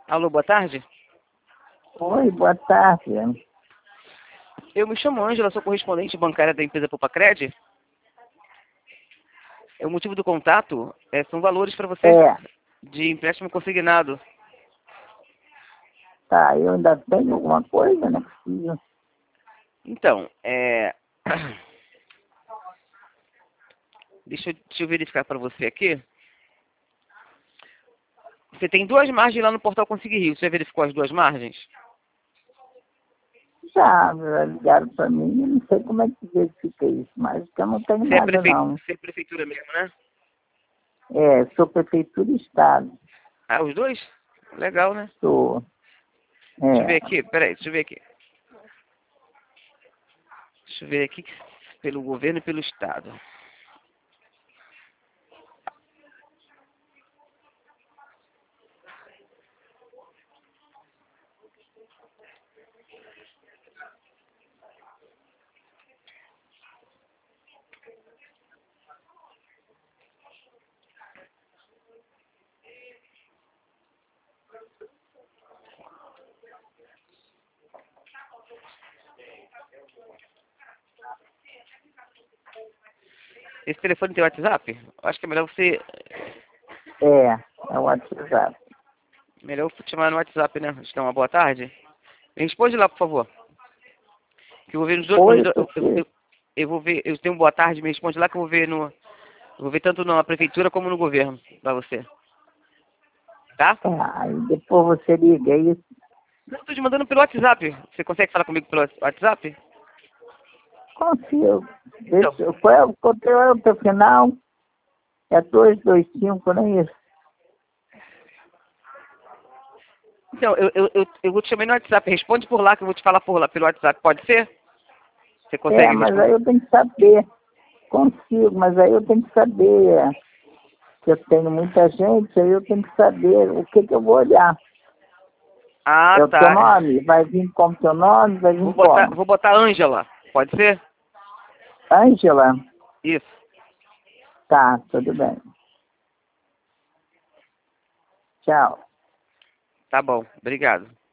Alô, boa tarde. Oi, boa tarde. Eu me chamo Ângela, sou correspondente bancária da empresa Popacred. O motivo do contato são valores para você de empréstimo consignado. Tá, eu ainda tenho alguma coisa, não é possível. Então, deixa eu verificar para você aqui. Você tem duas margens lá no portal Conseguir Rio. Você já verificou as duas margens? Já ligaram para mim, eu não sei como é que verifica isso, mas que eu não tenho nada, não. Você é prefeitura mesmo, né? Sou prefeitura e estado. Ah, os dois? Legal, né? Sou. Deixa eu ver aqui, peraí, deixa eu ver aqui. Deixa eu ver aqui pelo governo e pelo estado. Esse telefone tem WhatsApp? Eu acho que é melhor você... É o WhatsApp. Melhor eu te chamar no WhatsApp, né? Te dar uma boa tarde. Me responde lá, por favor. Que eu vou ver nos dois... Oi, eu vou ver... Eu tenho um boa tarde, me responde lá que eu vou ver no... Eu vou ver tanto na prefeitura como no governo, pra você. Tá? Aí depois você liga aí. Não, tô te mandando pelo WhatsApp. Você consegue falar comigo pelo WhatsApp? Consigo. Então, Qual é o teu final? É 225, não é isso? então eu vou te chamar no WhatsApp. Responde por lá que eu vou te falar por lá, pelo WhatsApp. Pode ser? Você consegue Mas responder? aí eu tenho que saber. Consigo, mas aí eu tenho que saber que eu tenho muita gente, aí eu tenho que saber o que eu vou olhar. Ah, É o teu tá. nome? Vai vir como teu nome? Vai vir como? Vou botar Ângela. Pode ser? Ângela? Isso. Tá, tudo bem. Tchau. Tá bom. Obrigado.